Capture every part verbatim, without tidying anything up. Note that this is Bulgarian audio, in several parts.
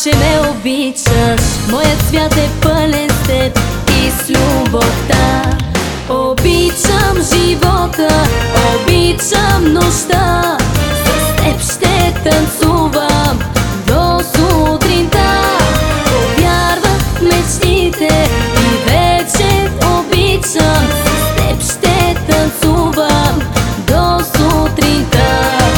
че ме обичаш. Моят свят е пълен с теб и с любовта. Обичам живота, обичам нощта. С теб ще танцувам до сутринта. Повярвах в мечтите и вече обичам. С теб ще танцувам до сутринта.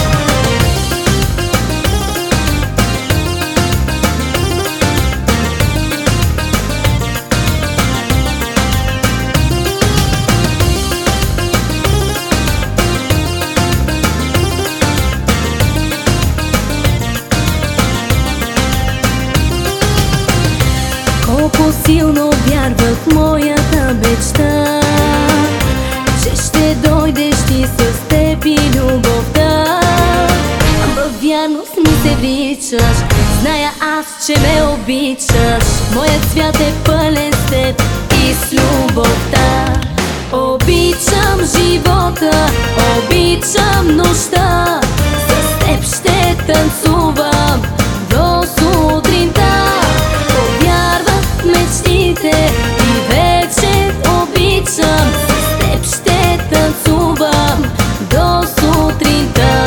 Колко силно вярвах в моята мечта, че ще дойдеш ти с теб и любовта. Във вярност ми се вричаш, зная аз, че ме обичаш. Моят свят е пълен с теб и с любовта. Обичам живота, обичам нощта. С теб ще танцувам до сутринта. Повярвах в мечтите и вече обичам. С теб ще танцувам до сутринта.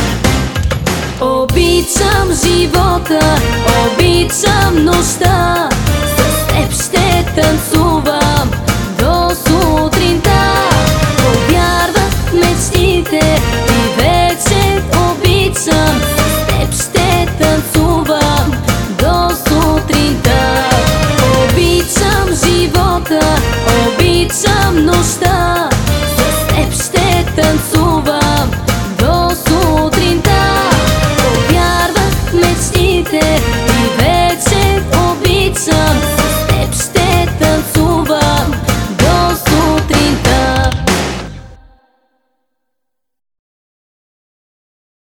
Обичам живота, обичам нощта.